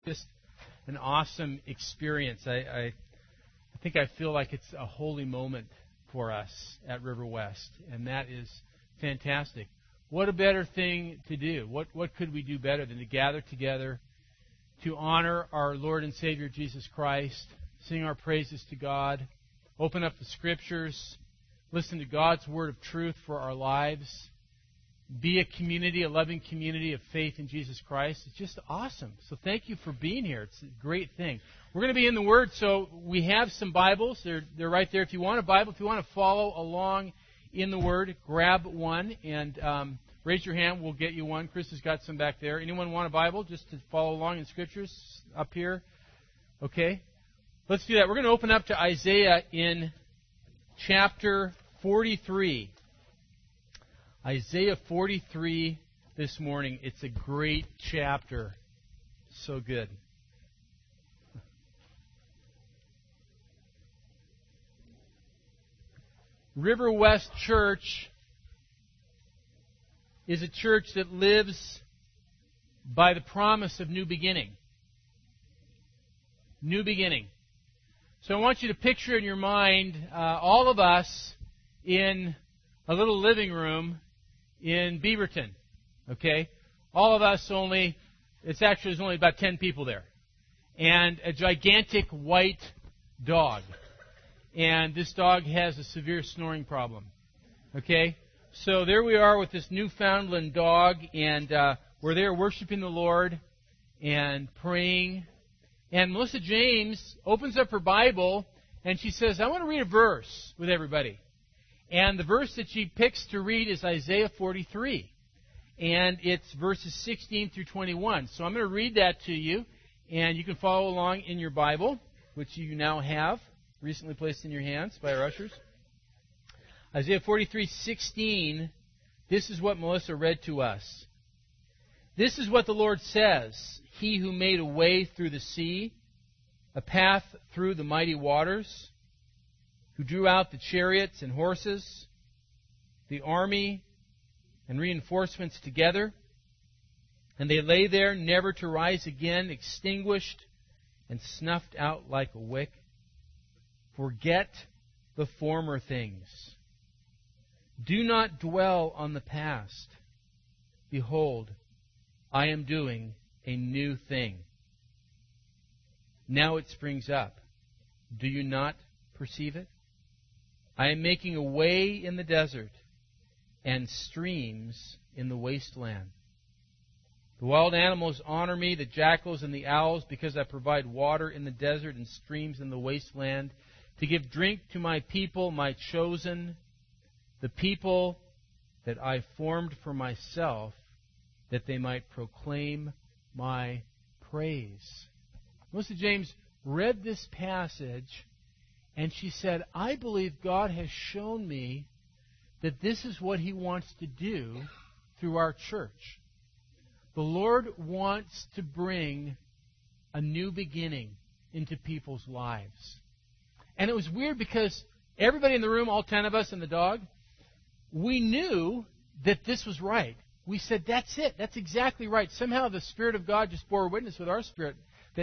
Just an awesome experience. I think I feel like it's a holy moment for us at River West, and that is fantastic. What a better thing to do. What could we do better than to gather together to honor our Lord and Savior Jesus Christ, sing our praises to God, open up the Scriptures, listen to God's word of truth for our lives, be a community, a loving community of faith in Jesus Christ. It's just awesome. So thank you for being here. It's a great thing. We're going to be in the Word, so we have some Bibles. They're right there. If you want a Bible, if you want to follow along in the Word, grab one and raise your hand. We'll get you one. Chris has got some back there. Anyone want a Bible just to follow along in Scriptures up here? Okay. Let's do that. We're going to open up to Isaiah in chapter 43. Isaiah 43 this morning. It's a great chapter. So good. River West Church is a church that lives by the promise of new beginning. New beginning. So I want you to picture in your mind all of us in a little living room in Beaverton. Okay? All of us there's only about 10 people there. And a gigantic white dog. And this dog has a severe snoring problem. Okay? So there we are with this Newfoundland dog, and we're there worshiping the Lord and praying. And Melissa James opens up her Bible, and she says, I want to read a verse with everybody. And the verse that she picks to read is Isaiah 43. And it's verses 16 through 21. So I'm going to read that to you, and you can follow along in your Bible, which you now have, recently placed in your hands by our ushers. Isaiah 43:16. This is what Melissa read to us. This is what the Lord says, He who made a way through the sea, a path through the mighty waters, who drew out the chariots and horses, the army and reinforcements together, and they lay there never to rise again, extinguished and snuffed out like a wick. Forget the former things. Do not dwell on the past. Behold, I am doing a new thing. Now it springs up. Do you not perceive it? I am making a way in the desert and streams in the wasteland. The wild animals honor me, the jackals and the owls, because I provide water in the desert and streams in the wasteland, to give drink to my people, my chosen, the people that I formed for myself, that they might proclaim my praise. Melissa James read this passage, and she said, I believe God has shown me that this is what He wants to do through our church. The Lord wants to bring a new beginning into people's lives. And it was weird because everybody in the room, all 10 of us and the dog, we knew that this was right. We said, that's it. That's exactly right. Somehow the Spirit of God just bore witness with our spirit that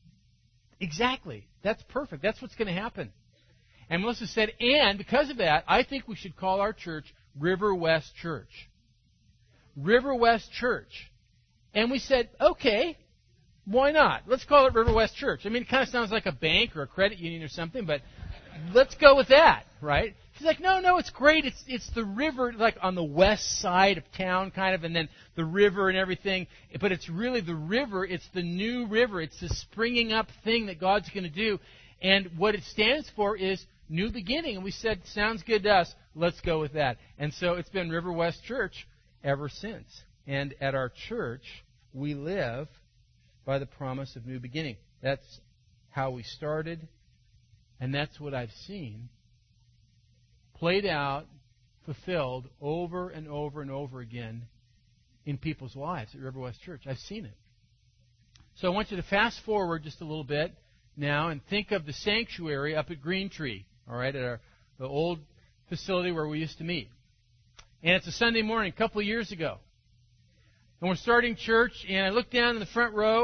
exactly, that's perfect. That's what's going to happen. And Melissa said, and because of that, I think we should call our church River West Church. River West Church. And we said, okay, why not? Let's call it River West Church. I mean, it kind of sounds like a bank or a credit union or something, but let's go with that, right? She's like, no, it's great. It's the river, like on the west side of town, kind of, and then the river and everything. But it's really the river. It's the new river. It's the springing up thing that God's going to do. And what it stands for is new beginning. And we said, sounds good to us. Let's go with that. And so it's been River West Church ever since. And at our church, we live by the promise of new beginning. That's how we started, and that's what I've seen played out, fulfilled over and over and over again in people's lives at River West Church. I've seen it. So I want you to fast forward just a little bit now and think of the sanctuary up at Green Tree, all right, at the old facility where we used to meet. And it's a Sunday morning, a couple of years ago. And we're starting church, and I look down in the front row,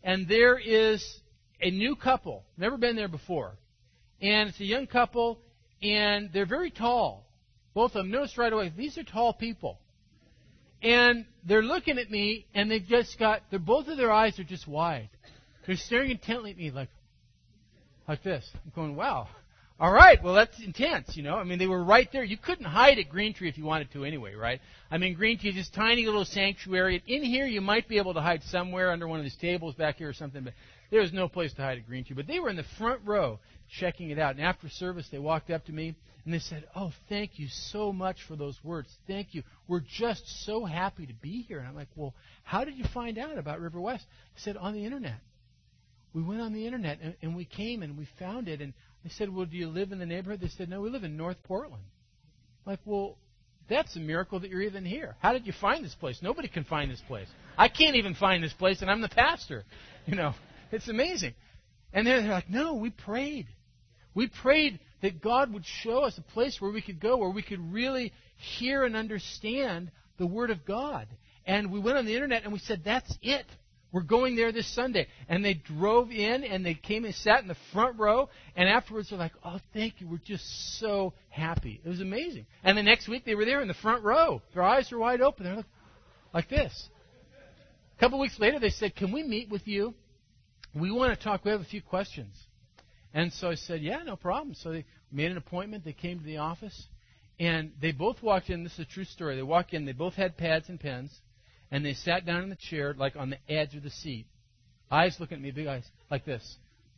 and there is a new couple, never been there before. And it's a young couple, and they're very tall. Both of them, noticed right away, these are tall people. And they're looking at me, and they've just both of their eyes are just wide. They're staring intently at me like this. I'm going, wow. All right, well, that's intense, you know. I mean, they were right there. You couldn't hide at Green Tree if you wanted to anyway, right? I mean, Green Tree is this tiny little sanctuary. In here, you might be able to hide somewhere under one of these tables back here or something, but there was no place to hide at Green Tree. But they were in the front row checking it out. And after service, they walked up to me, and they said, oh, thank you so much for those words. Thank you. We're just so happy to be here. And I'm like, well, how did you find out about River West? They said, on the Internet. We went on the Internet, and we came, and we found it. And I said, well, do you live in the neighborhood? They said, no, we live in North Portland. I'm like, well, that's a miracle that you're even here. How did you find this place? Nobody can find this place. I can't even find this place, and I'm the pastor. You know, it's amazing. And they're like, no, we prayed. We prayed that God would show us a place where we could go, where we could really hear and understand the Word of God. And we went on the Internet, and we said, that's it. We're going there this Sunday. And they drove in, and they came and sat in the front row. And afterwards, they're like, oh, thank you. We're just so happy. It was amazing. And the next week, they were there in the front row. Their eyes were wide open. They're like this. A couple weeks later, they said, can we meet with you? We want to talk. We have a few questions. And so I said, yeah, no problem. So they made an appointment. They came to the office. And they both walked in. This is a true story. They walked in. They both had pads and pens. And they sat down in the chair, like on the edge of the seat. Eyes looking at me, big eyes, like this.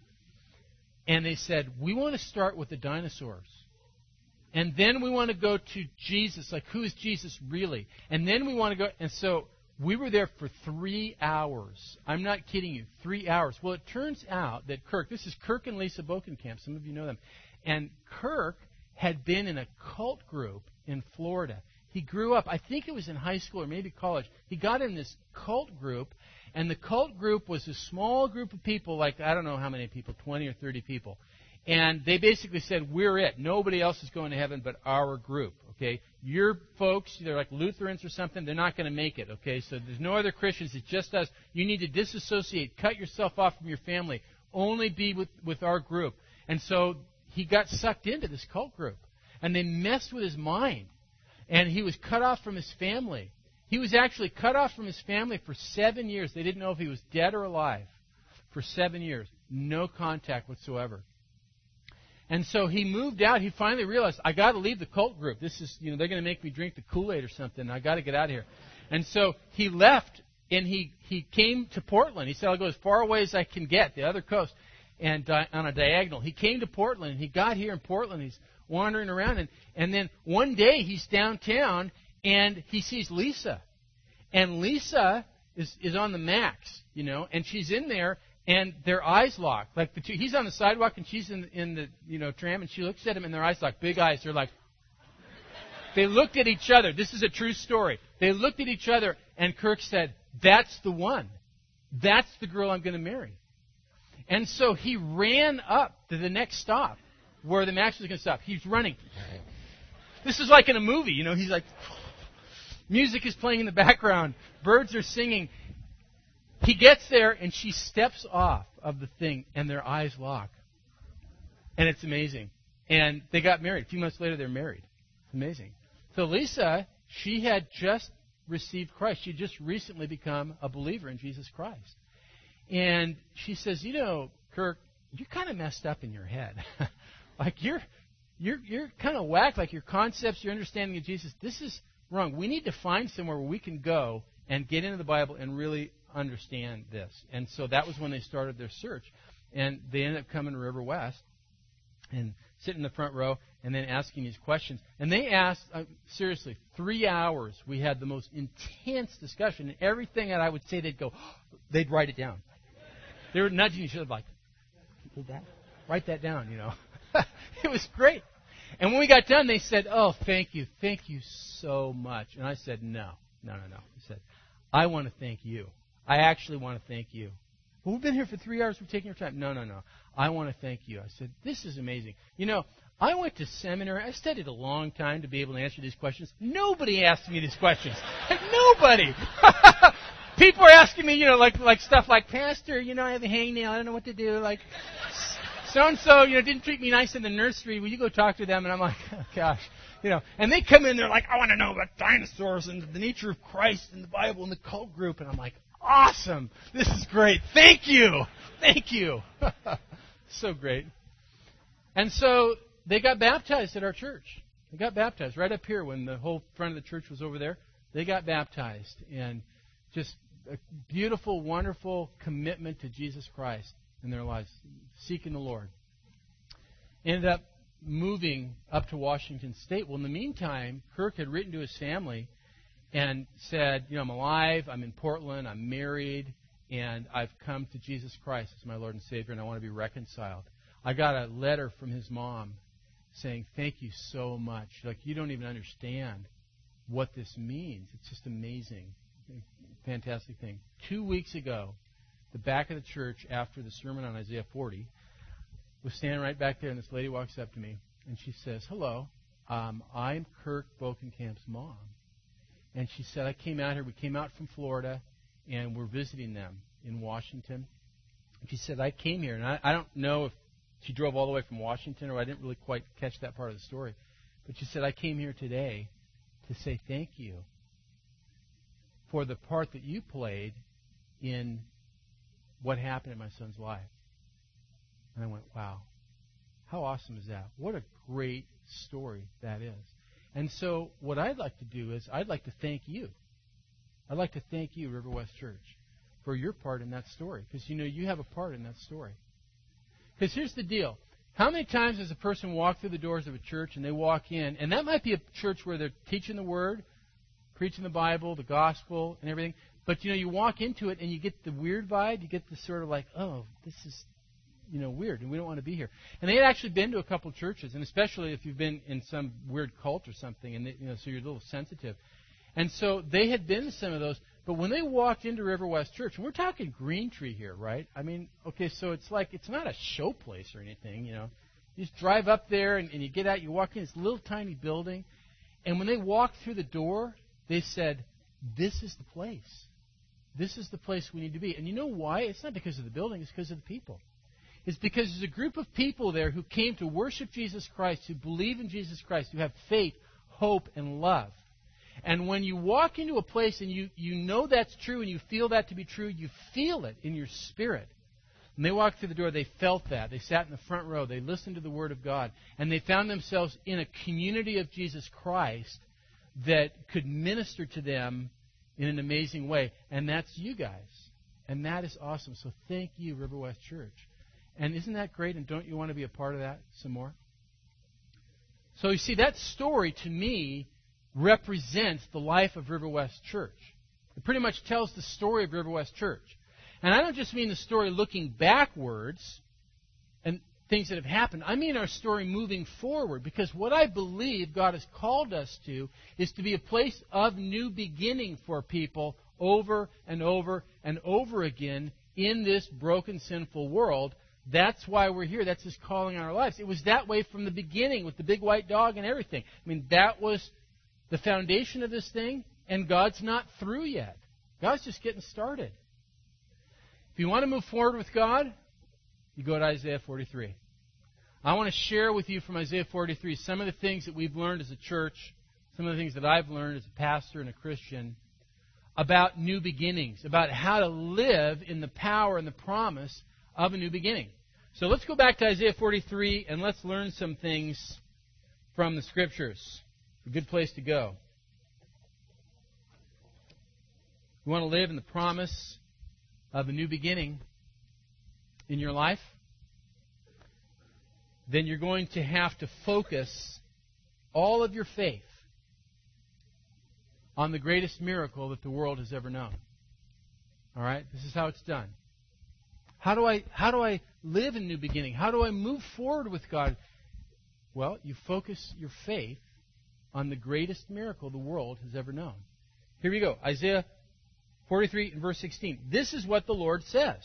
And they said, we want to start with the dinosaurs. And then we want to go to Jesus, like who is Jesus really? And then we want to go, and so we were there for 3 hours. I'm not kidding you, 3 hours. Well, it turns out that Kirk, this is Kirk and Lisa Bokenkamp, some of you know them. And Kirk had been in a cult group in Florida. He grew up, I think it was in high school or maybe college. He got in this cult group, and the cult group was a small group of people, like I don't know how many people, 20 or 30 people. And they basically said, we're it. Nobody else is going to heaven but our group, okay? Your folks, they're like Lutherans or something, they're not going to make it, okay? So there's no other Christians, it's just us. You need to disassociate, cut yourself off from your family. Only be with our group. And so he got sucked into this cult group. And they messed with his mind. And he was cut off from his family. He was actually cut off from his family for 7 years. They didn't know if he was dead or alive. For 7 years. No contact whatsoever. And so he moved out. He finally realized, I got to leave the cult group. This is, they're going to make me drink the Kool-Aid or something. I got to get out of here. And so he left, and he came to Portland. He said, I'll go as far away as I can get, the other coast, and on a diagonal. He came to Portland, and he got here in Portland. He's wandering around, and then one day he's downtown, and he sees Lisa. And Lisa is on the max, and she's in there, and their eyes lock. Like the two, he's on the sidewalk, and she's in the tram, and she looks at him, and their eyes lock. Big eyes. They're like, they looked at each other. This is a true story. They looked at each other, and Kirk said, that's the one. That's the girl I'm going to marry. And so he ran up to the next stop, where the max was going to stop. He's running. This is like in a movie, He's like, music is playing in the background. Birds are singing. He gets there, and she steps off of the thing, and their eyes lock. And it's amazing. And they got married. A few months later, they're married. It's amazing. So Lisa, she had just received Christ. She had just recently become a believer in Jesus Christ. And she says, Kirk, you're kind of messed up in your head. Like you're kind of whacked, like your concepts, your understanding of Jesus, this is wrong. We need to find somewhere where we can go and get into the Bible and really understand this. And so that was when they started their search. And they ended up coming to River West and sitting in the front row and then asking these questions. And they asked, seriously, 3 hours. We had the most intense discussion. And everything that I would say, they'd write it down. They were nudging each other like, write that down, It was great. And when we got done, they said, oh, thank you so much. And I said, no. I said, I want to thank you. I actually want to thank you. Well, we've been here for 3 hours. We're taking our time. No. I want to thank you. I said, this is amazing. I went to seminary. I studied a long time to be able to answer these questions. Nobody asked me these questions. Nobody. people are asking me, like stuff like, Pastor, I have a hangnail. I don't know what to do. Like, so-and-so, didn't treat me nice in the nursery. Will you go talk to them? And I'm like, oh, gosh. And they come in, they're like, I want to know about dinosaurs and the nature of Christ and the Bible and the cult group. And I'm like, awesome. This is great. Thank you. Thank you. So great. And so they got baptized at our church. They got baptized right up here when the whole front of the church was over there. They got baptized. And just a beautiful, wonderful commitment to Jesus Christ in their lives, seeking the Lord. Ended up moving up to Washington State. Well, in the meantime, Kirk had written to his family and said, I'm alive, I'm in Portland, I'm married, and I've come to Jesus Christ as my Lord and Savior, and I want to be reconciled. I got a letter from his mom saying, thank you so much. Like, you don't even understand what this means. It's just amazing. Fantastic thing. 2 weeks ago, the back of the church after the sermon on Isaiah 40, was standing right back there, and this lady walks up to me, and she says, hello, I'm Kirk Bokenkamp's mom. And she said, I came out here, we came out from Florida, and we're visiting them in Washington. And she said, I came here, and I don't know if she drove all the way from Washington, or I didn't really quite catch that part of the story. But she said, I came here today to say thank you for the part that you played in what happened in my son's life. And I went, wow, how awesome is that? What a great story that is. And so what I'd like to do is I'd like to thank you. I'd like to thank you, River West Church, for your part in that story. Because, you have a part in that story. Because here's the deal. How many times does a person walk through the doors of a church and they walk in, and that might be a church where they're teaching the Word, preaching the Bible, the gospel, and everything, but, you walk into it and you get the weird vibe. You get the sort of like, oh, this is weird, and we don't want to be here. And they had actually been to a couple churches, and especially if you've been in some weird cult or something, and so you're a little sensitive. And so they had been to some of those, but when they walked into River West Church, and we're talking Green Tree here, right? I mean, okay, so it's not a show place or anything, You just drive up there, and you get out, you walk in this little tiny building, and when they walked through the door, they said, this is the place. This is the place we need to be. And you know why? It's not because of the building, it's because of the people. It's because there's a group of people there who came to worship Jesus Christ, who believe in Jesus Christ, who have faith, hope, and love. And when you walk into a place and you know that's true and you feel that to be true, you feel it in your spirit. When they walked through the door, they felt that. They sat in the front row. They listened to the Word of God. And they found themselves in a community of Jesus Christ that could minister to them in an amazing way. And that's you guys. And that is awesome. So thank you, River West Church. And isn't that great? And don't you want to be a part of that some more? So you see, that story to me represents the life of River West Church. It pretty much tells the story of River West Church. And I don't just mean the story looking backwards and things that have happened. I mean our story moving forward, because what I believe God has called us to is to be a place of new beginning for people over and over and over again in this broken, sinful world. That's why we're here. That's His calling on our lives. It was that way from the beginning with the big white dog and everything. I mean, that was the foundation of this thing, and God's not through yet. God's just getting started. If you want to move forward with God, you go to Isaiah 43. I want to share with you from Isaiah 43 some of the things that we've learned as a church, some of the things that I've learned as a pastor and a Christian about new beginnings, about how to live in the power and the promise of a new beginning. So let's go back to Isaiah 43 and let's learn some things from the Scriptures. A good place to go. You want to live in the promise of a new beginning in your life? Then you're going to have to focus all of your faith on the greatest miracle that the world has ever known. All right? This is how it's done. How do I live in new beginning? How do I move forward with God? Well, you focus your faith on the greatest miracle the world has ever known. Here we go. Isaiah 43 and verse 16. This is what the Lord says.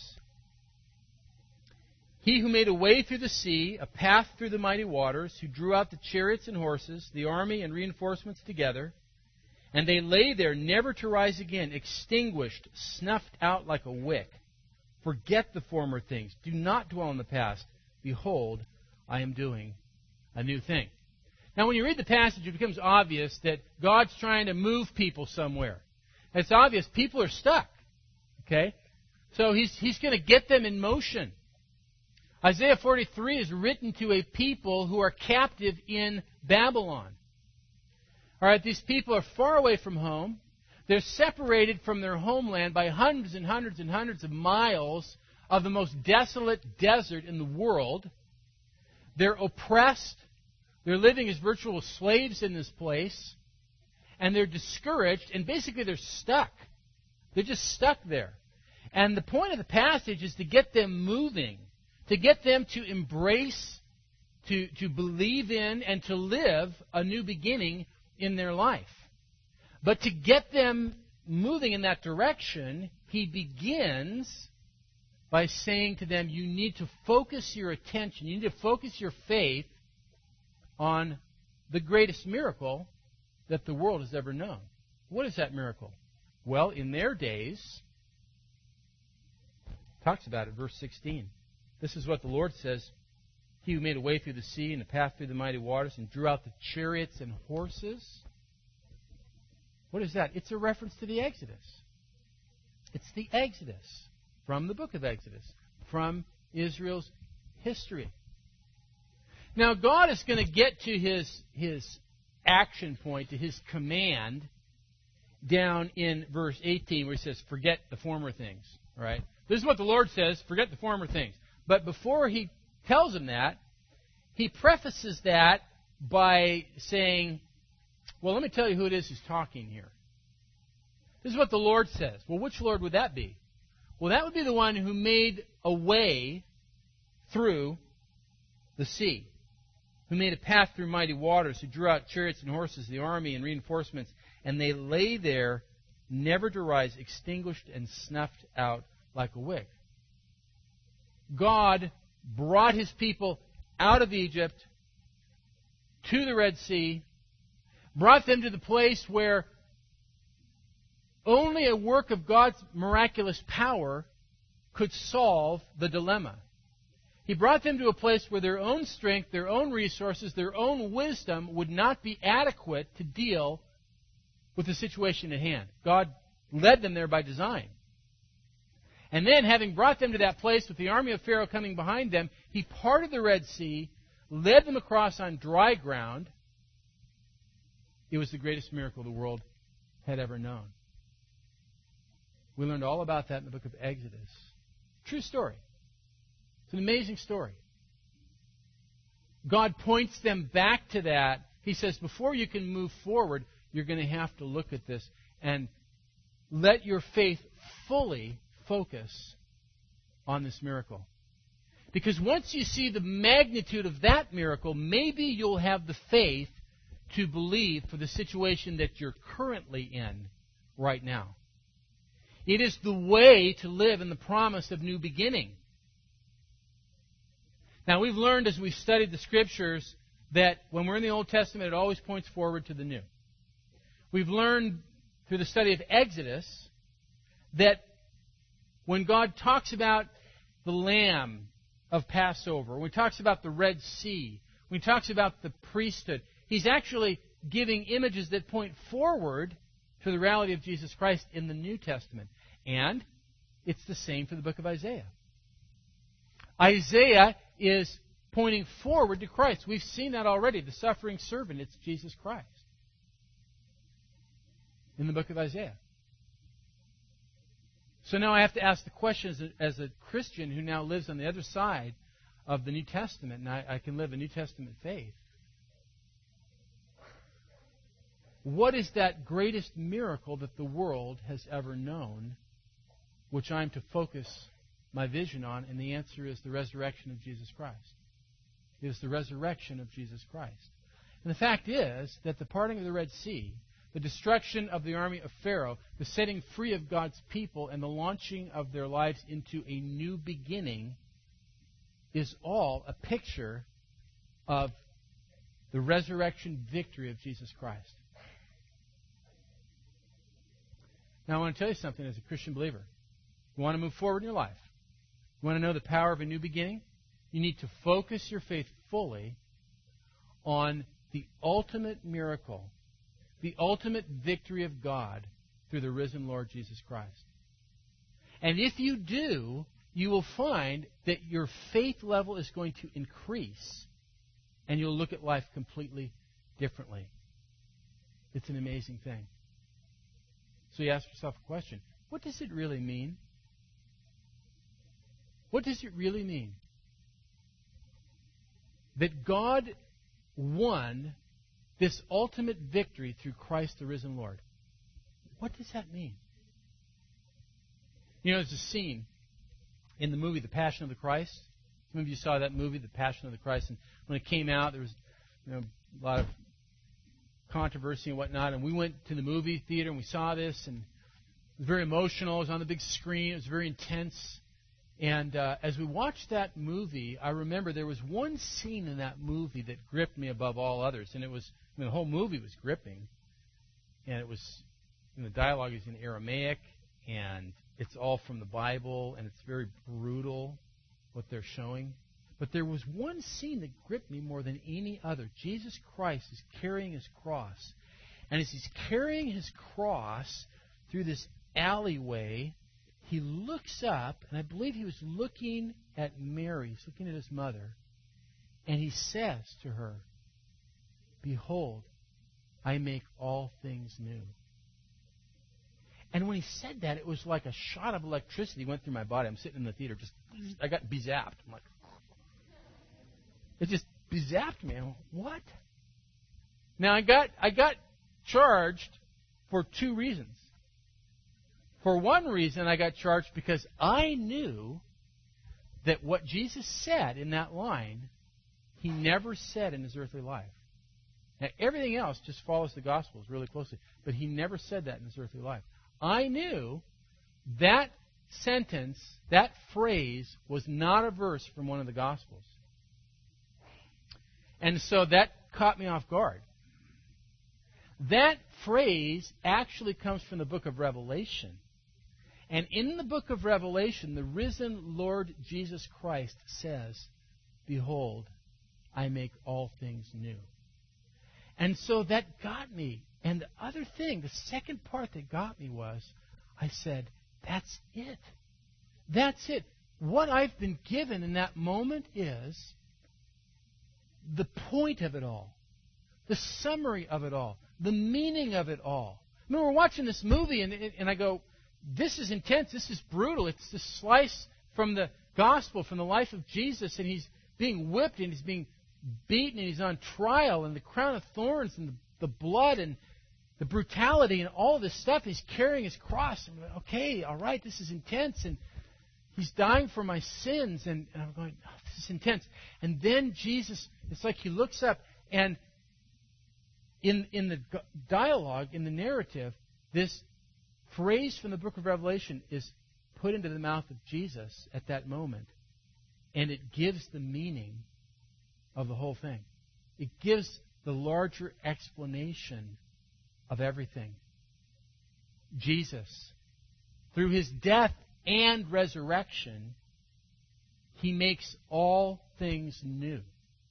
He who made a way through the sea, a path through the mighty waters, who drew out the chariots and horses, the army and reinforcements together, And they lay there, never to rise again, extinguished, snuffed out like a wick. Forget the former things. Do not dwell in the past. Behold, I am doing a new thing. Now, when you read the passage, it becomes obvious that God's trying to move people somewhere. It's obvious people are stuck. Okay? So He's going to get them in motion. Isaiah 43 is written to a people who are captive in Babylon. All right, these people are far away from home. They're separated from their homeland by hundreds and hundreds and hundreds of miles of the most desolate desert in the world. They're oppressed. They're living as virtual slaves in this place. And they're discouraged, and basically they're stuck. They're just stuck there. And the point of the passage is to get them moving, to get them to embrace, to believe in, and to live a new beginning in their life. But to get them moving in that direction, he begins by saying to them, you need to focus your attention, you need to focus your faith on the greatest miracle that the world has ever known. What is that miracle? Well, in their days, talks about it, verse 16. This is what the Lord says. He who made a way through the sea and a path through the mighty waters and drew out the chariots and horses. What is that? It's a reference to the Exodus. It's the Exodus from the book of Exodus, from Israel's history. Now, God is going to get to his action point, to his command, down in verse 18 where he says, forget the former things. All right? This is what the Lord says, forget the former things. But before he tells him that, he prefaces that by saying, well, let me tell you who it is who's talking here. This is what the Lord says. Well, which Lord would that be? Well, that would be the one who made a way through the sea, who made a path through mighty waters, who drew out chariots and horses, the army and reinforcements, and they lay there, never to rise, extinguished and snuffed out like a wick. God brought his people out of Egypt to the Red Sea, brought them to the place where only a work of God's miraculous power could solve the dilemma. He brought them to a place where their own strength, their own resources, their own wisdom would not be adequate to deal with the situation at hand. God led them there by design. And then, having brought them to that place with the army of Pharaoh coming behind them, he parted the Red Sea, led them across on dry ground. It was the greatest miracle the world had ever known. We learned all about that in the book of Exodus. True story. It's an amazing story. God points them back to that. He says, before you can move forward, you're going to have to look at this and let your faith fully focus on this miracle. Because once you see the magnitude of that miracle, maybe you'll have the faith to believe for the situation that you're currently in right now. It is the way to live in the promise of new beginning. Now, we've learned as we've studied the Scriptures that when we're in the Old Testament, it always points forward to the new. We've learned through the study of Exodus that when God talks about the Lamb of Passover, when He talks about the Red Sea, when He talks about the priesthood, He's actually giving images that point forward to the reality of Jesus Christ in the New Testament. And it's the same for the book of Isaiah. Isaiah is pointing forward to Christ. We've seen that already. The suffering servant, it's Jesus Christ in the book of Isaiah. So now I have to ask the question as a Christian who now lives on the other side of the New Testament, and I can live a New Testament faith. What is that greatest miracle that the world has ever known, which I'm to focus my vision on? And the answer is the resurrection of Jesus Christ. It is the resurrection of Jesus Christ. And the fact is that the parting of the Red Sea, the destruction of the army of Pharaoh, the setting free of God's people, and the launching of their lives into a new beginning is all a picture of the resurrection victory of Jesus Christ. Now, I want to tell you something as a Christian believer. You want to move forward in your life. You want to know the power of a new beginning? You need to focus your faith fully on the ultimate miracle, the ultimate victory of God through the risen Lord Jesus Christ. And if you do, you will find that your faith level is going to increase, and you'll look at life completely differently. It's an amazing thing. So you ask yourself a question. What does it really mean? What does it really mean that God won this ultimate victory through Christ the risen Lord? What does that mean? You know, there's a scene in the movie The Passion of the Christ. Some of you saw that movie, The Passion of the Christ, and when it came out, there was a lot of controversy and whatnot, and we went to the movie theater and we saw this, and it was very emotional. It was on the big screen. It was very intense. And as we watched that movie, I remember there was one scene in that movie that gripped me above all others, and it was, the whole movie was gripping, and it was, the dialogue is in Aramaic, and it's all from the Bible, and it's very brutal what they're showing. But there was one scene that gripped me more than any other. Jesus Christ is carrying his cross. And as he's carrying his cross through this alleyway, he looks up, and I believe he was looking at Mary. He's looking at his mother. And he says to her, "Behold, I make all things new." And when he said that, it was like a shot of electricity went through my body. I'm sitting in the theater, I got bezapped. I'm like, it just bezapped me. I'm like, what? Now, I got charged for two reasons. For one reason, I got charged because I knew that what Jesus said in that line, he never said in his earthly life. Now, everything else just follows the Gospels really closely, but he never said that in his earthly life. I knew that sentence, that phrase, was not a verse from one of the Gospels. And so that caught me off guard. That phrase actually comes from the book of Revelation. And in the book of Revelation, the risen Lord Jesus Christ says, "Behold, I make all things new." And so that got me. And the other thing, the second part that got me was, I said, that's it. That's it. What I've been given in that moment is the point of it all, the summary of it all, the meaning of it all. I mean, we're watching this movie, and I go, this is intense, this is brutal. It's this slice from the gospel, from the life of Jesus, and he's being whipped, and he's being beaten, and he's on trial, and the crown of thorns, and the blood, and the brutality, and all this stuff. He's carrying his cross. And I'm like, okay, all right, this is intense, and he's dying for my sins, and I'm going, oh, this is intense. And then Jesus, it's like he looks up, and in the dialogue, in the narrative, this phrase from the book of Revelation is put into the mouth of Jesus at that moment, and it gives the meaning of the whole thing. It gives the larger explanation of everything. Jesus, through his death and resurrection, he makes all things new.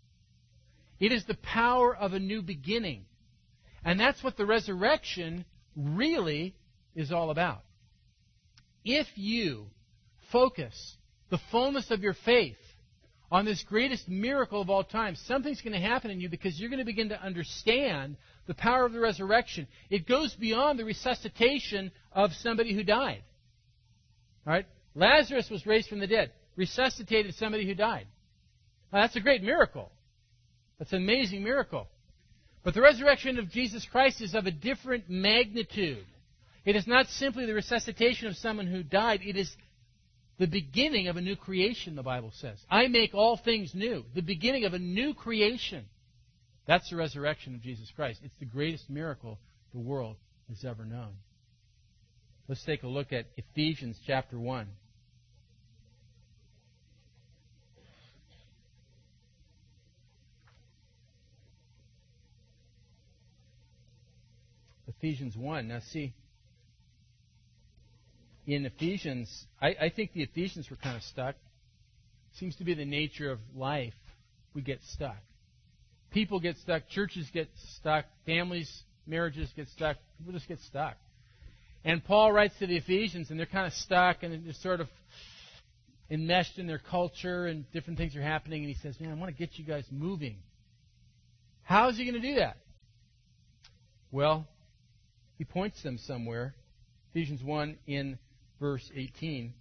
It is the power of a new beginning. And that's what the resurrection really is all about. If you focus the fullness of your faith on this greatest miracle of all time, something's going to happen in you because you're going to begin to understand the power of the resurrection. It goes beyond the resuscitation of somebody who died. All right? Lazarus was raised from the dead, resuscitated somebody who died. Now, that's a great miracle. That's an amazing miracle. But the resurrection of Jesus Christ is of a different magnitude. It is not simply the resuscitation of someone who died. It is the beginning of a new creation, the Bible says. I make all things new. The beginning of a new creation. That's the resurrection of Jesus Christ. It's the greatest miracle the world has ever known. Let's take a look at Ephesians chapter 1. Ephesians 1. Now see, in Ephesians, I think the Ephesians were kind of stuck. Seems to be the nature of life. We get stuck. People get stuck. Churches get stuck. Families, marriages get stuck. People just get stuck. And Paul writes to the Ephesians, and they're kind of stuck, and they're sort of enmeshed in their culture, and different things are happening. And he says, man, I want to get you guys moving. How is he going to do that? Well, he points them somewhere. Ephesians 1 in verse 18.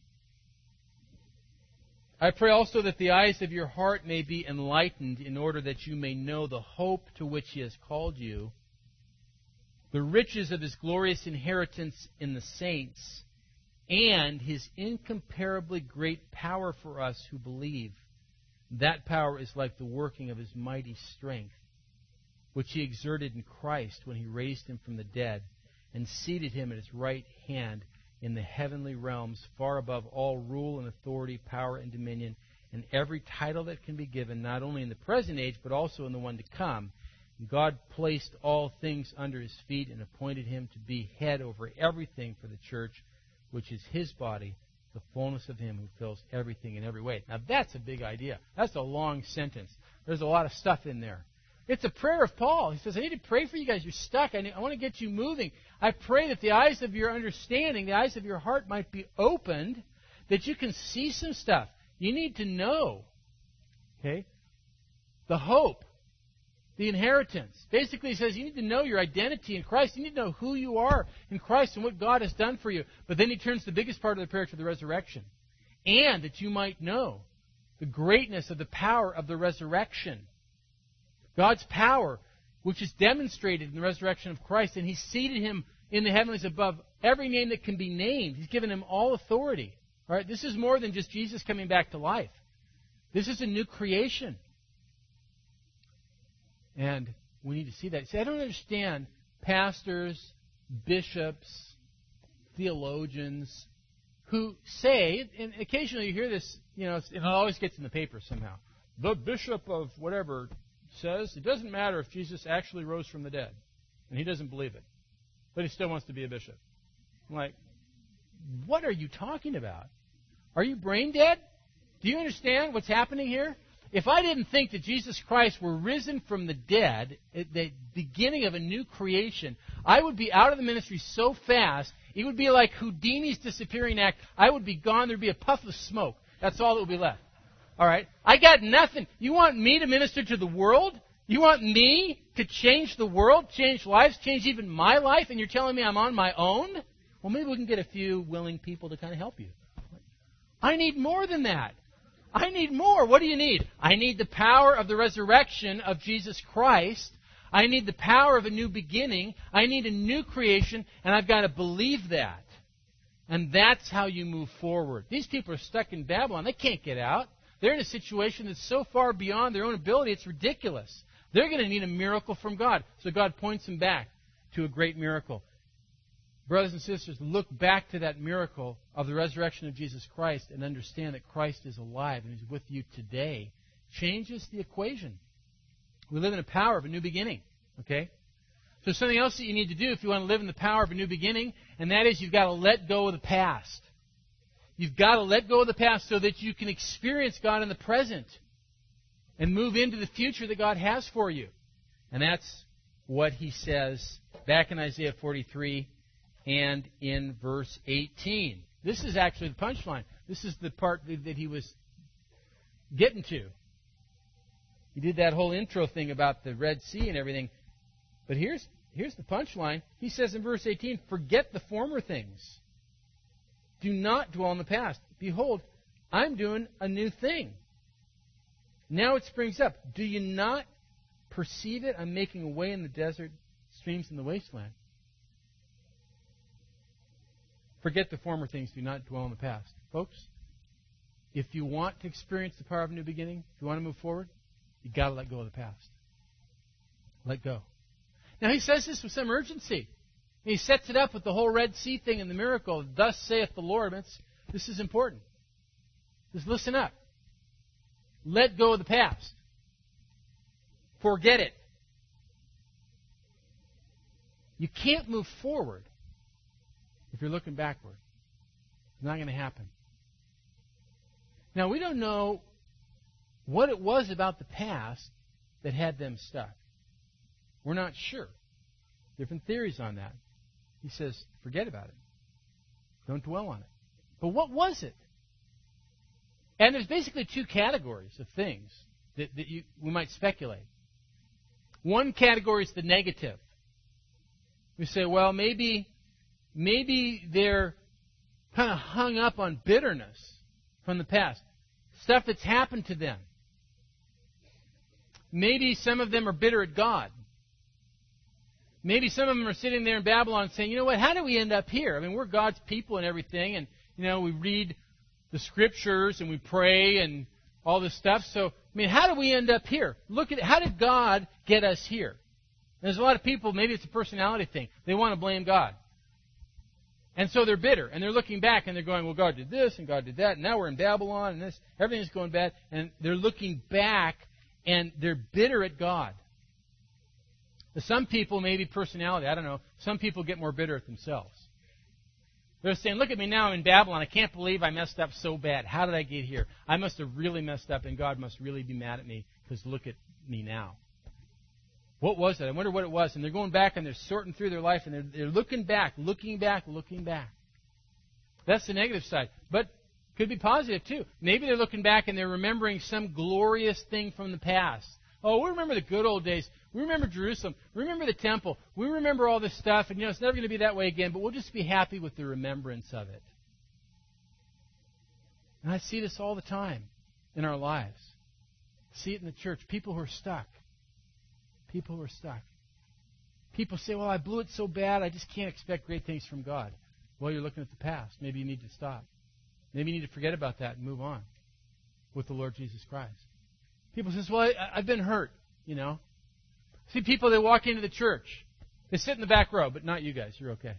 I pray also that the eyes of your heart may be enlightened in order that you may know the hope to which he has called you, the riches of his glorious inheritance in the saints, and his incomparably great power for us who believe. That power is like the working of his mighty strength, which he exerted in Christ when he raised him from the dead and seated him at his right hand in the heavenly realms, far above all rule and authority, power and dominion, and every title that can be given, not only in the present age, but also in the one to come. And God placed all things under his feet and appointed him to be head over everything for the church, which is his body, the fullness of him who fills everything in every way. Now that's a big idea. That's a long sentence. There's a lot of stuff in there. It's a prayer of Paul. He says, I need to pray for you guys. You're stuck. I want to get you moving. I pray that the eyes of your understanding, the eyes of your heart might be opened, that you can see some stuff. You need to know, okay, the hope, the inheritance. Basically, he says you need to know your identity in Christ. You need to know who you are in Christ and what God has done for you. But then he turns the biggest part of the prayer to the resurrection. And that you might know the greatness of the power of the resurrection. God's power, which is demonstrated in the resurrection of Christ, and he's seated him in the heavens above every name that can be named. He's given him all authority. All right, this is more than just Jesus coming back to life. This is a new creation. And we need to see that. See, I don't understand pastors, bishops, theologians who say, and occasionally you hear this, it always gets in the paper somehow. The bishop of whatever says it doesn't matter if Jesus actually rose from the dead. And he doesn't believe it. But he still wants to be a bishop. I'm like, what are you talking about? Are you brain dead? Do you understand what's happening here? If I didn't think that Jesus Christ were risen from the dead at the beginning of a new creation, I would be out of the ministry so fast, it would be like Houdini's disappearing act. I would be gone. There would be a puff of smoke. That's all that would be left. All right? I got nothing. You want me to minister to the world? You want me to change the world, change lives, change even my life, and you're telling me I'm on my own? Well, maybe we can get a few willing people to kind of help you. I need more than that. I need more. What do you need? I need the power of the resurrection of Jesus Christ. I need the power of a new beginning. I need a new creation, and I've got to believe that. And that's how you move forward. These people are stuck in Babylon. They can't get out. They're in a situation that's so far beyond their own ability, it's ridiculous. They're going to need a miracle from God. So God points them back to a great miracle. Brothers and sisters, look back to that miracle of the resurrection of Jesus Christ and understand that Christ is alive and is with you today. Changes the equation. We live in the power of a new beginning. Okay? So something else that you need to do if you want to live in the power of a new beginning, and that is you've got to let go of the past. You've got to let go of the past so that you can experience God in the present and move into the future that God has for you. And that's what he says back in Isaiah 43 and in verse 18. This is actually the punchline. This is the part that he was getting to. He did that whole intro thing about the Red Sea and everything. But here's the punchline. He says in verse 18, forget the former things. Do not dwell on the past. Behold, I'm doing a new thing. Now it springs up. Do you not perceive it? I'm making a way in the desert, streams in the wasteland. Forget the former things. Do not dwell on the past. Folks, if you want to experience the power of a new beginning, if you want to move forward, you've got to let go of the past. Let go. Now he says this with some urgency. He sets it up with the whole Red Sea thing and the miracle. Thus saith the Lord. This is important. Just listen up. Let go of the past. Forget it. You can't move forward if you're looking backward. It's not going to happen. Now, we don't know what it was about the past that had them stuck. We're not sure. Different theories on that. He says, forget about it. Don't dwell on it. But what was it? And there's basically two categories of things that we might speculate. One category is the negative. We say, well, maybe they're kind of hung up on bitterness from the past. Stuff that's happened to them. Maybe some of them are bitter at God. Maybe some of them are sitting there in Babylon saying, you know what, how did we end up here? I mean, we're God's people and everything, and, we read the Scriptures and we pray and all this stuff. So, I mean, how did we end up here? Look at it. How did God get us here? There's a lot of people, maybe it's a personality thing. They want to blame God. And so they're bitter, and they're looking back, and they're going, well, God did this, and God did that, and now we're in Babylon, and this, everything's going bad. And they're looking back, and they're bitter at God. Some people, maybe personality, I don't know, some people get more bitter at themselves. They're saying, look at me now, I'm in Babylon. I can't believe I messed up so bad. How did I get here? I must have really messed up, and God must really be mad at me, because look at me now. What was it? I wonder what it was. And they're going back and they're sorting through their life and they're looking back. That's the negative side. But could be positive too. Maybe they're looking back and they're remembering some glorious thing from the past. Oh, we remember the good old days. We remember Jerusalem. We remember the temple. We remember all this stuff. And it's never going to be that way again. But we'll just be happy with the remembrance of it. And I see this all the time in our lives. I see it in the church. People who are stuck. People say, well, I blew it so bad, I just can't expect great things from God. Well, you're looking at the past. Maybe you need to stop. Maybe you need to forget about that and move on with the Lord Jesus Christ. People say, well, I've been hurt, See people, they walk into the church. They sit in the back row, but not you guys. You're okay.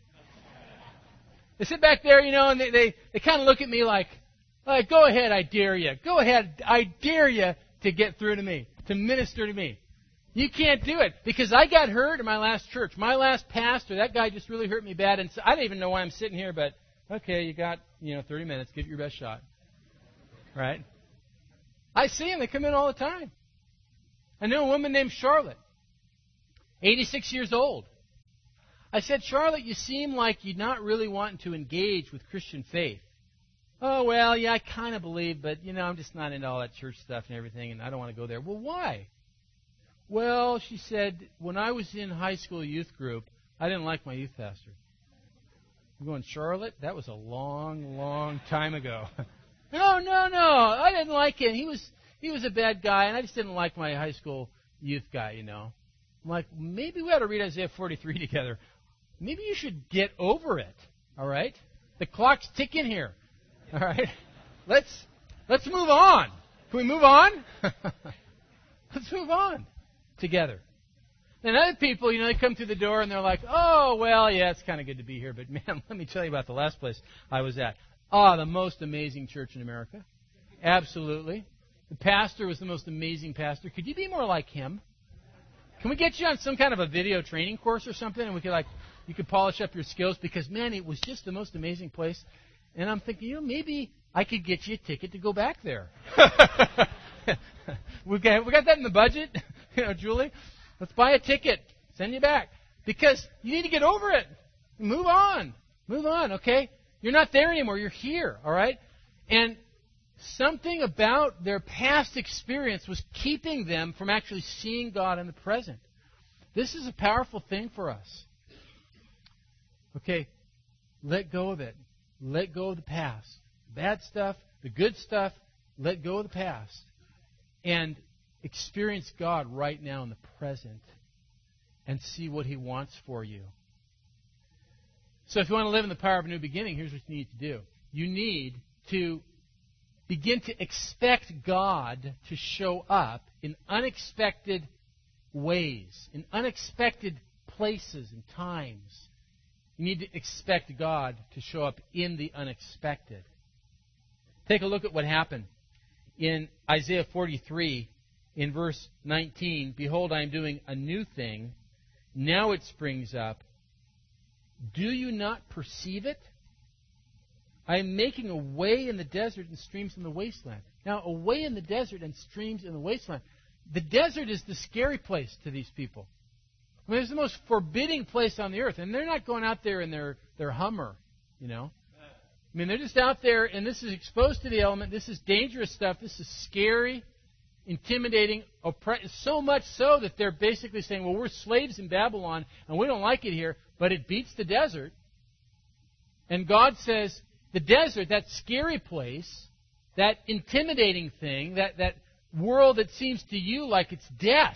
They sit back there, and they kind of look at me like, go ahead, I dare you. Go ahead, I dare you to get through to me, to minister to me. You can't do it because I got hurt in my last church. My last pastor, that guy just really hurt me bad. And so I don't even know why I'm sitting here, but okay, you got 30 minutes. Give it your best shot. Right? I see them. They come in all the time. I know a woman named Charlotte, 86 years old. I said, Charlotte, you seem like you're not really wanting to engage with Christian faith. Oh, well, yeah, I kind of believe, but, I'm just not into all that church stuff and everything, and I don't want to go there. Well, why? Well, she said, when I was in high school youth group, I didn't like my youth pastor. I'm going, Charlotte, that was a long, long time ago. No, I didn't like him. He was a bad guy, and I just didn't like my high school youth guy, I'm like, maybe we ought to read Isaiah 43 together. Maybe you should get over it, all right? The clock's ticking here, all right? Let's move on. Can we move on? Let's move on. Together. And other people, they come through the door and they're like, oh, well, yeah, it's kind of good to be here, but man, let me tell you about the last place I was at. The most amazing church in America. Absolutely. The pastor was the most amazing pastor. Could you be more like him? Can we get you on some kind of a video training course or something and you could polish up your skills because, man, it was just the most amazing place. And I'm thinking, maybe I could get you a ticket to go back there. We got that in the budget. Julie, let's buy a ticket. Send you back. Because you need to get over it. Move on. Move on, okay? You're not there anymore. You're here, all right? And something about their past experience was keeping them from actually seeing God in the present. This is a powerful thing for us. Okay, let go of it. Let go of the past. The bad stuff, the good stuff, let go of the past. And experience God right now in the present and see what He wants for you. So if you want to live in the power of a new beginning, here's what you need to do. You need to begin to expect God to show up in unexpected ways, in unexpected places and times. You need to expect God to show up in the unexpected. Take a look at what happened in Isaiah 43. In verse 19, behold, I am doing a new thing. Now it springs up. Do you not perceive it? I am making a way in the desert and streams in the wasteland. Now, a way in the desert and streams in the wasteland. The desert is the scary place to these people. I mean, it's the most forbidding place on the earth. And they're not going out there in their Hummer, you know. I mean, they're just out there, and this is exposed to the element. This is dangerous stuff. This is scary, intimidating, so much so that they're basically saying, well, we're slaves in Babylon, and we don't like it here, but it beats the desert. And God says, the desert, that scary place, that intimidating thing, that world that seems to you like it's death,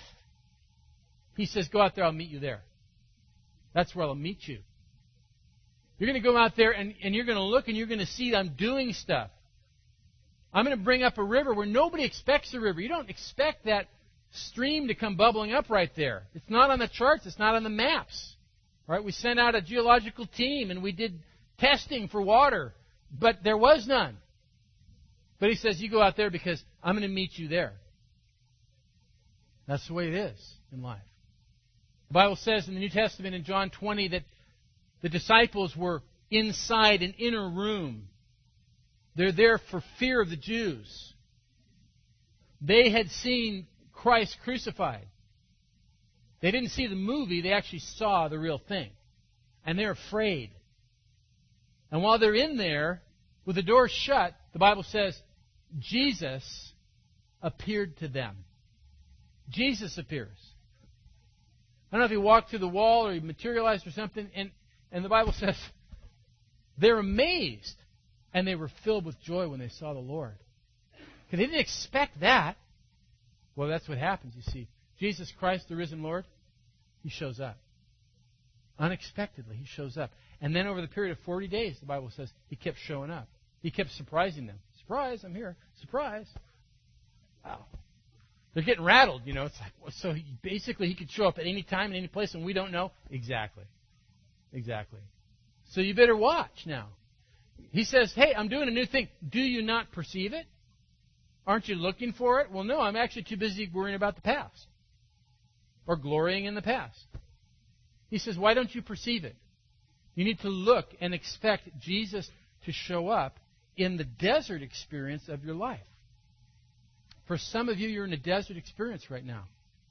He says, go out there, I'll meet you there. That's where I'll meet you. You're going to go out there and you're going to look and you're going to see I'm doing stuff. I'm going to bring up a river where nobody expects a river. You don't expect that stream to come bubbling up right there. It's not on the charts. It's not on the maps. Right? We sent out a geological team and we did testing for water, but there was none. But He says, you go out there because I'm going to meet you there. That's the way it is in life. The Bible says in the New Testament in John 20 that the disciples were inside an inner room. They're there for fear of the Jews. They had seen Christ crucified. They didn't see the movie, they actually saw the real thing. And they're afraid. And while they're in there, with the door shut, the Bible says, Jesus appeared to them. Jesus appears. I don't know if He walked through the wall or He materialized or something, and the Bible says they're amazed and they were filled with joy when they saw the Lord. Because they didn't expect that. Well, that's what happens, you see. Jesus Christ, the risen Lord, He shows up. Unexpectedly, He shows up. And then over the period of 40 days, the Bible says, He kept showing up. He kept surprising them. Surprise, I'm here. Surprise. Wow. They're getting rattled, you know. It's like, so basically He could show up at any time, in any place, and we don't know? Exactly. Exactly. So you better watch now. He says, hey, I'm doing a new thing. Do you not perceive it? Aren't you looking for it? Well, no, I'm actually too busy worrying about the past or glorying in the past. He says, why don't you perceive it? You need to look and expect Jesus to show up in the desert experience of your life. For some of you, you're in a desert experience right now.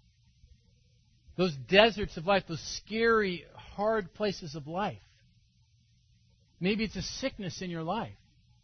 Those deserts of life, those scary, hard places of life. Maybe it's a sickness in your life.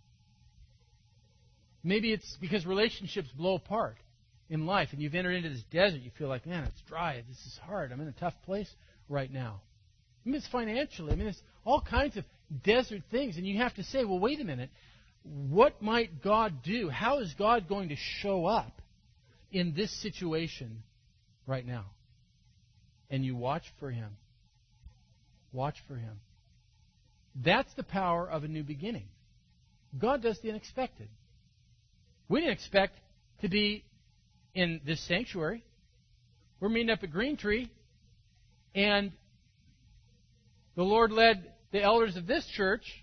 Maybe it's because relationships blow apart in life and you've entered into this desert. You feel like, man, it's dry. This is hard. I'm in a tough place right now. I mean, it's financially. I mean, it's all kinds of desert things. And you have to say, well, wait a minute. What might God do? How is God going to show up in this situation right now? And you watch for Him. Watch for Him. That's the power of a new beginning. God does the unexpected. We didn't expect to be in this sanctuary. We're meeting up at Green Tree, and the Lord led the elders of this church,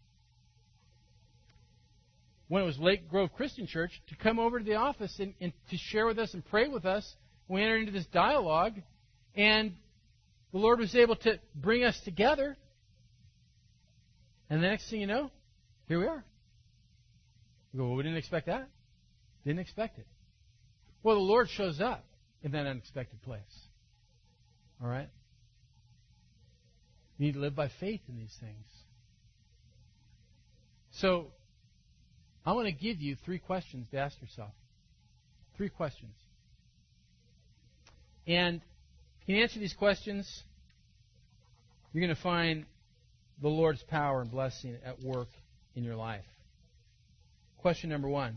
when it was Lake Grove Christian Church, to come over to the office and to share with us and pray with us. We entered into this dialogue, and the Lord was able to bring us together. And the next thing you know, here we are. You go, well, we didn't expect that. Didn't expect it. Well, the Lord shows up in that unexpected place. All right? You need to live by faith in these things. So, I want to give you 3 questions to ask yourself. 3 questions. And if you can answer these questions, you're going to find the Lord's power and blessing at work in your life. Question number 1.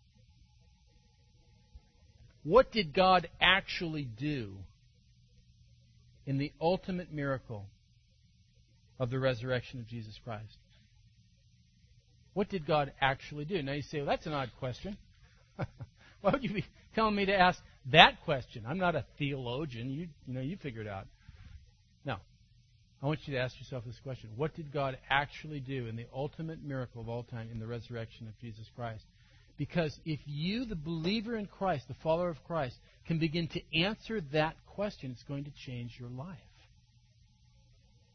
What did God actually do in the ultimate miracle of the resurrection of Jesus Christ? What did God actually do? Now you say, well, that's an odd question. Why would you be telling me to ask that question? I'm not a theologian. You figure it out. No. I want you to ask yourself this question. What did God actually do in the ultimate miracle of all time in the resurrection of Jesus Christ? Because if you, the believer in Christ, the follower of Christ, can begin to answer that question, it's going to change your life.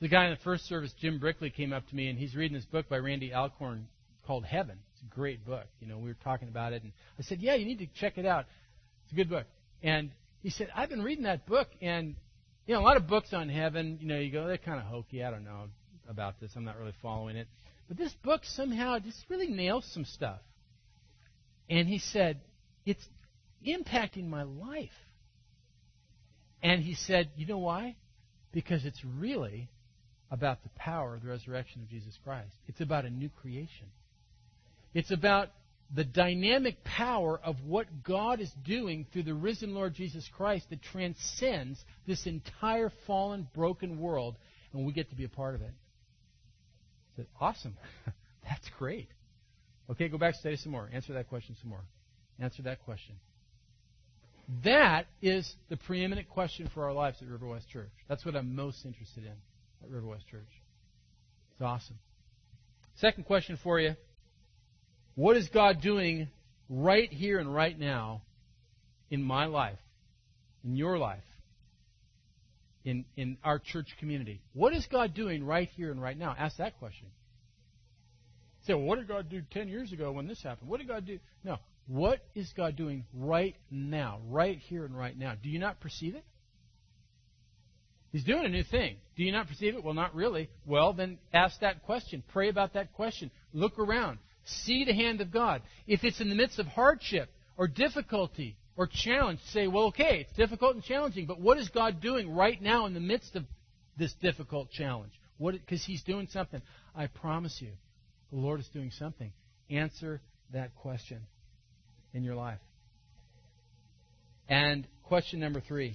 The guy in the first service, Jim Brickley, came up to me, and he's reading this book by Randy Alcorn called Heaven. It's a great book. We were talking about it, and I said, yeah, you need to check it out. It's a good book. And he said, I've been reading that book, and, a lot of books on heaven, you go, they're kind of hokey. I don't know about this. I'm not really following it. But this book somehow just really nails some stuff. And he said, it's impacting my life. And he said, you know why? Because it's really about the power of the resurrection of Jesus Christ. It's about a new creation. It's about the dynamic power of what God is doing through the risen Lord Jesus Christ that transcends this entire fallen, broken world, and we get to be a part of it. I said, awesome. That's great. Okay, go back, study some more. Answer that question some more. Answer that question. That is the preeminent question for our lives at River West Church. That's what I'm most interested in at River West Church. It's awesome. Second question for you. What is God doing right here and right now in my life, in your life, in our church community? What is God doing right here and right now? Ask that question. Say, well, what did God do 10 years ago when this happened? What did God do? No. What is God doing right now, right here and right now? Do you not perceive it? He's doing a new thing. Do you not perceive it? Well, not really. Well, then ask that question. Pray about that question. Look around. See the hand of God. If it's in the midst of hardship or difficulty or challenge, say, well, okay, it's difficult and challenging, but what is God doing right now in the midst of this difficult challenge? Because He's doing something. I promise you, the Lord is doing something. Answer that question in your life. And question number 3.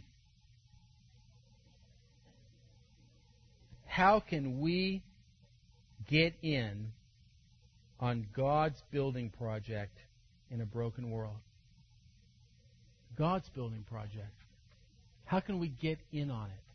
How can we get in on God's building project in a broken world? God's building project. How can we get in on it?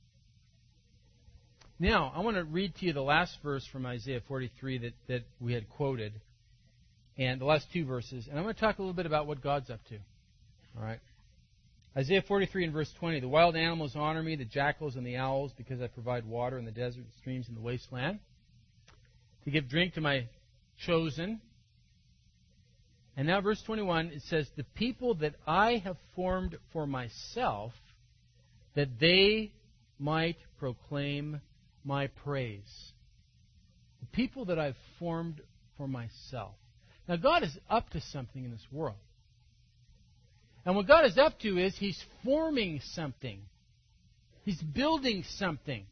Now, I want to read to you the last verse from Isaiah 43 that we had quoted, and the last 2 verses, and I'm going to talk a little bit about what God's up to. All right? Isaiah 43 and verse 20, the wild animals honor me, the jackals and the owls, because I provide water in the desert, streams in the wasteland, to give drink to my chosen. And now verse 21, it says, the people that I have formed for myself, that they might proclaim my praise. The people that I've formed for myself. Now God is up to something in this world. And what God is up to is He's forming something. He's building something.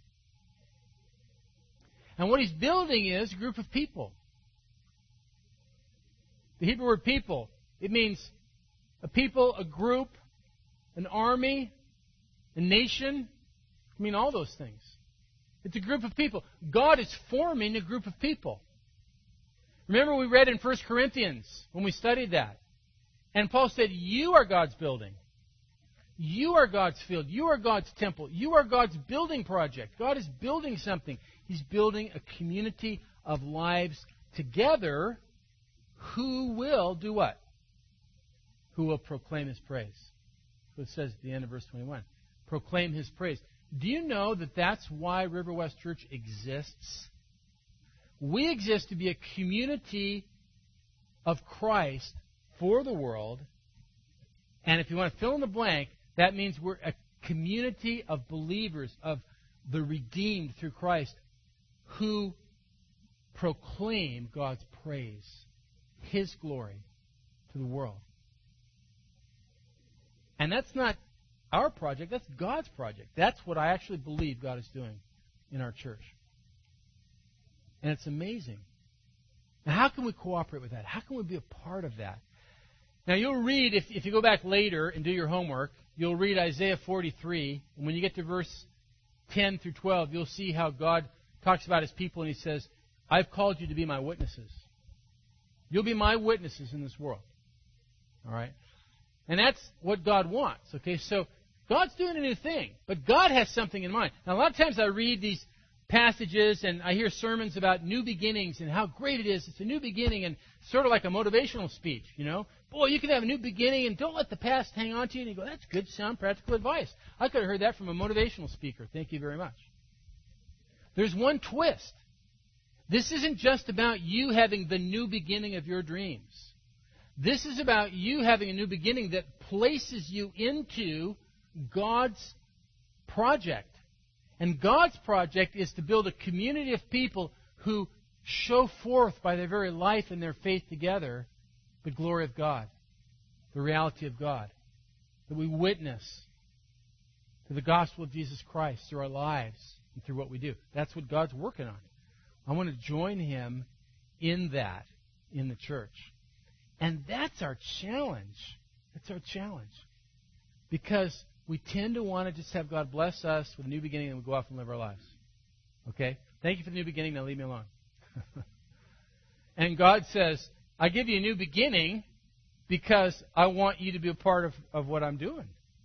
And what He's building is a group of people. The Hebrew word people, it means a people, a group, an army, a nation. I mean all those things. It's a group of people. God is forming a group of people. Remember we read in 1 Corinthians when we studied that. And Paul said, you are God's building. You are God's field. You are God's temple. You are God's building project. God is building something. He's building a community of lives together who will do what? Who will proclaim His praise. That's what it says at the end of verse 21. Proclaim His praise. Do you know that that's why River West Church exists? We exist to be a community of Christ for the world. And if you want to fill in the blank, that means we're a community of believers, of the redeemed through Christ, who proclaim God's praise, His glory to the world. And that's not our project, that's God's project. That's what I actually believe God is doing in our church. And it's amazing. Now, how can we cooperate with that? How can we be a part of that? Now, you'll read, if you go back later and do your homework, you'll read Isaiah 43, and when you get to verse 10 through 12, you'll see how God talks about His people, and He says, I've called you to be my witnesses. You'll be my witnesses in this world. All right? And that's what God wants. Okay, so God's doing a new thing, but God has something in mind. Now, a lot of times I read these passages and I hear sermons about new beginnings and how great it is. It's a new beginning, and sort of like a motivational speech, you know. Boy, you can have a new beginning and don't let the past hang on to you. And you go, that's good, sound, practical advice. I could have heard that from a motivational speaker. Thank you very much. There's one twist. This isn't just about you having the new beginning of your dreams. This is about you having a new beginning that places you into God's project. And God's project is to build a community of people who show forth by their very life and their faith together the glory of God, the reality of God. That we witness to the gospel of Jesus Christ through our lives and through what we do. That's what God's working on. I want to join Him in that, in the church. And that's our challenge. That's our challenge. Because we tend to want to just have God bless us with a new beginning and we go off and live our lives. Okay? Thank you for the new beginning. Now leave me alone. And God says, I give you a new beginning because I want you to be a part of what I'm doing.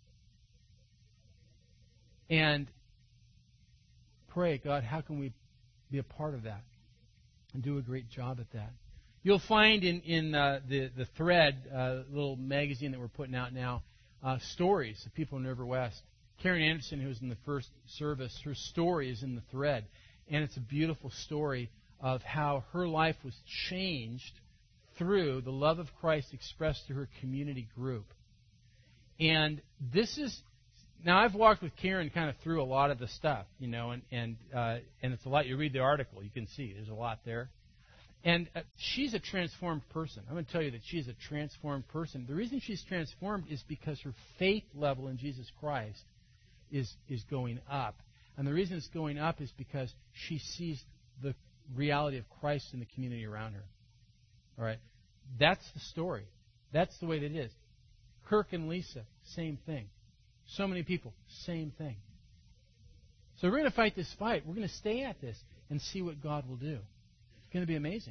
And pray, God, how can we be a part of that and do a great job at that? You'll find in the Thread, little magazine that we're putting out now, stories of people in River West. Karen Anderson, who was in the first service, her story is in the Thread. And it's a beautiful story of how her life was changed through the love of Christ expressed through her community group. And this is... Now, I've walked with Karen kind of through a lot of the stuff, you know, and it's a lot. You read the article, you can see there's a lot there. And she's a transformed person. I'm going to tell you that she's a transformed person. The reason she's transformed is because her faith level in Jesus Christ is going up. And the reason it's going up is because she sees the reality of Christ in the community around her. All right? That's the story. That's the way that it is. Kirk and Lisa, same thing. So many people, same thing. So we're going to fight this fight. We're going to stay at this and see what God will do. It's going to be amazing.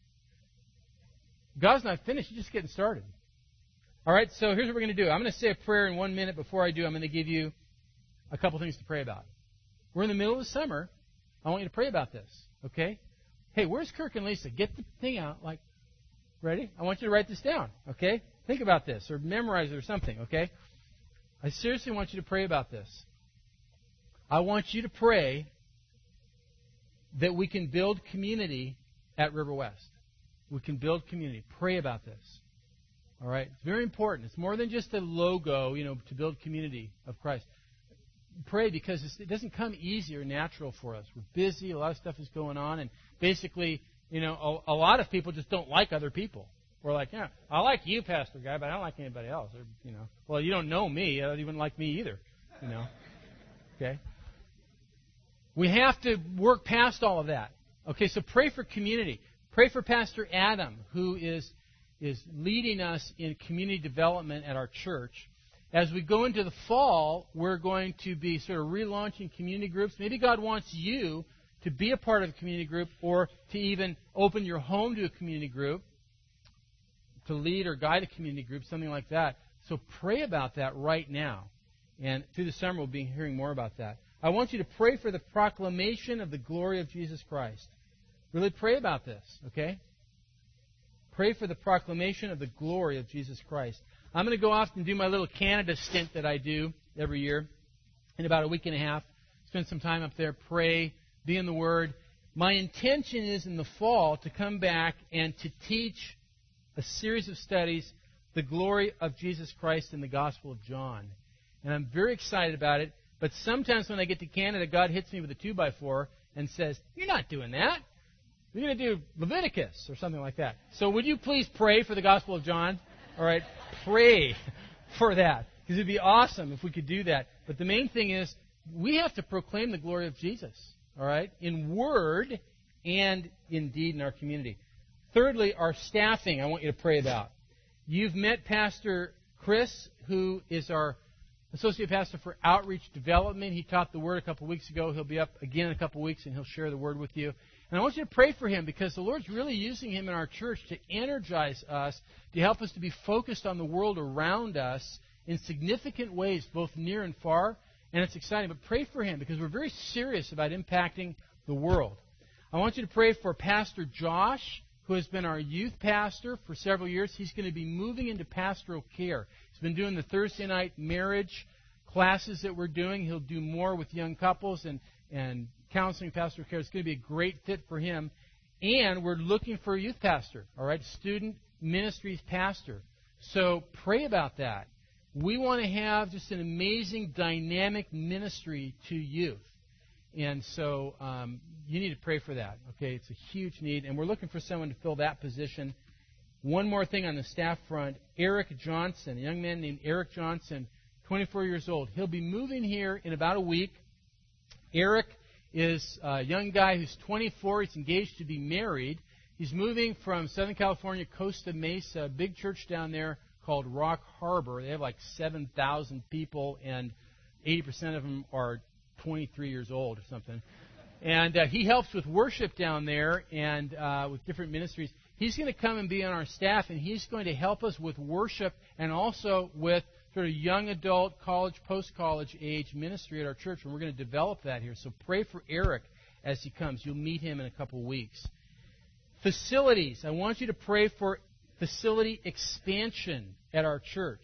God's not finished. He's just getting started. All right, so here's what we're going to do. I'm going to say a prayer in 1 minute. Before I do, I'm going to give you a couple things to pray about. We're in the middle of the summer. I want you to pray about this, okay? Hey, where's Kirk and Lisa? Get the thing out. Ready? I want you to write this down, okay? Think about this or memorize it or something, okay? I seriously want you to pray about this. I want you to pray that we can build community at River West. We can build community. Pray about this. All right? It's very important. It's more than just a logo, you know, to build community of Christ. Pray because it doesn't come easy or natural for us. We're busy. A lot of stuff is going on. And basically, you know, a lot of people just don't like other people. We're like, yeah, I like you, Pastor Guy, but I don't like anybody else. Or, you know, well, you don't know me. You don't even like me either. You know, okay. We have to work past all of that. Okay, so pray for community. Pray for Pastor Adam, who is leading us in community development at our church. As we go into the fall, we're going to be sort of relaunching community groups. Maybe God wants you to be a part of a community group or to even open your home to a community group, to lead or guide a community group, something like that. So pray about that right now. And through the summer, we'll be hearing more about that. I want you to pray for the proclamation of the glory of Jesus Christ. Really pray about this, okay? Pray for the proclamation of the glory of Jesus Christ. I'm going to go off and do my little Canada stint that I do every year in about a week and a half. Spend some time up there, pray, be in the Word. My intention is in the fall to come back and to teach a series of studies, the glory of Jesus Christ in the Gospel of John. And I'm very excited about it, but sometimes when I get to Canada, God hits me with a 2x4 and says, you're not doing that. You're going to do Leviticus or something like that. So would you please pray for the Gospel of John? All right, pray for that, because it would be awesome if we could do that. But the main thing is we have to proclaim the glory of Jesus, all right, in word and in deed in our community. Thirdly, our staffing I want you to pray about. You've met Pastor Chris, who is our associate pastor for outreach development. He taught the Word a couple weeks ago. He'll be up again in a couple weeks, and he'll share the Word with you. And I want you to pray for him because the Lord's really using him in our church to energize us, to help us to be focused on the world around us in significant ways, both near and far. And it's exciting. But pray for him because we're very serious about impacting the world. I want you to pray for Pastor Josh, who has been our youth pastor for several years. He's going to be moving into pastoral care. He's been doing the Thursday night marriage classes that we're doing. He'll do more with young couples and counseling, pastoral care. It's going to be a great fit for him. And we're looking for a youth pastor, all right, student ministries pastor. So pray about that. We want to have just an amazing, dynamic ministry to youth. And so you need to pray for that, okay? It's a huge need, and we're looking for someone to fill that position. One more thing on the staff front, Eric Johnson, a young man named Eric Johnson, 24 years old. He'll be moving here in about a week. Eric is a young guy who's 24. He's engaged to be married. He's moving from Southern California, Costa Mesa, a big church down there called Rock Harbor. They have like 7,000 people, and 80% of them are 23 years old or something. And he helps with worship down there and with different ministries. He's going to come and be on our staff, and he's going to help us with worship and also with sort of young adult, college, post-college age ministry at our church, and we're going to develop that here. So pray for Eric as he comes. You'll meet him in a couple of weeks. Facilities. I want you to pray for facility expansion at our church.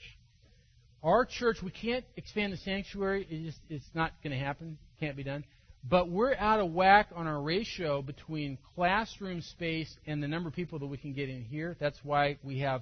Our church, we can't expand the sanctuary. It's not going to happen. Can't be done. But we're out of whack on our ratio between classroom space and the number of people that we can get in here. That's why we have,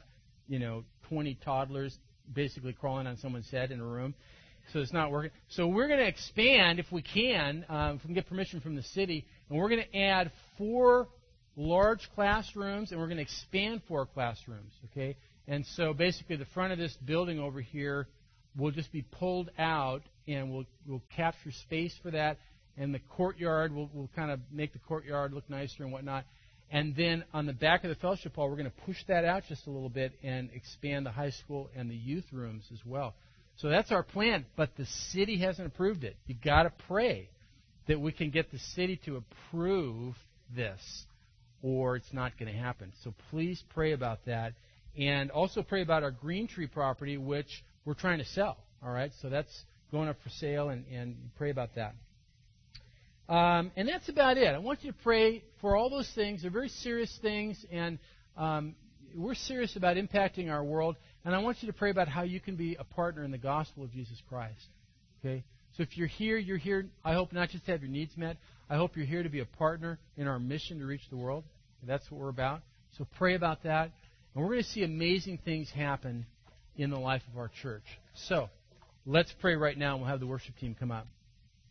20 toddlers basically crawling on someone's head in a room. So it's not working. So we're going to expand if we can get permission from the city, and we're going to add 4 large classrooms, and we're going to expand 4 classrooms, okay? And so basically the front of this building over here will just be pulled out, and we'll capture space for that. And the courtyard, we'll kind of make the courtyard look nicer and whatnot. And then on the back of the fellowship hall, we're going to push that out just a little bit and expand the high school and the youth rooms as well. So that's our plan, but the city hasn't approved it. You've got to pray that we can get the city to approve this, or it's not going to happen. So please pray about that. And also pray about our Green Tree property, which we're trying to sell. All right, so that's going up for sale, and pray about that. And that's about it. I want you to pray for all those things. They're very serious things, and we're serious about impacting our world. And I want you to pray about how you can be a partner in the gospel of Jesus Christ. Okay? So if you're here, I hope not just to have your needs met. I hope you're here to be a partner in our mission to reach the world. That's what we're about. So pray about that. And we're going to see amazing things happen in the life of our church. So let's pray right now, and we'll have the worship team come up.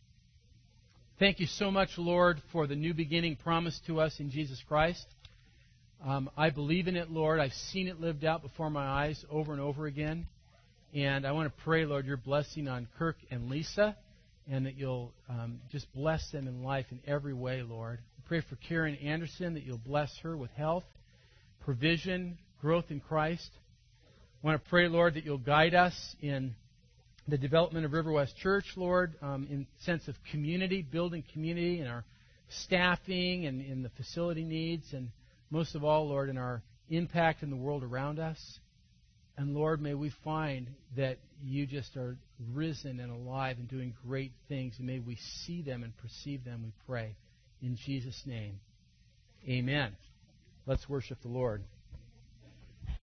Thank you so much, Lord, for the new beginning promised to us in Jesus Christ. I believe in it, Lord. I've seen it lived out before my eyes over and over again. And I want to pray, Lord, your blessing on Kirk and Lisa, and that you'll just bless them in life in every way, Lord. I pray for Karen Anderson, that you'll bless her with health, provision, growth in Christ. I want to pray, Lord, that you'll guide us in the development of River West Church, Lord, in the sense of community, building community, and our staffing and in the facility needs, and most of all, Lord, in our impact in the world around us. And Lord, may we find that you just are risen and alive and doing great things, and may we see them and perceive them, we pray. In Jesus' name, amen. Let's worship the Lord.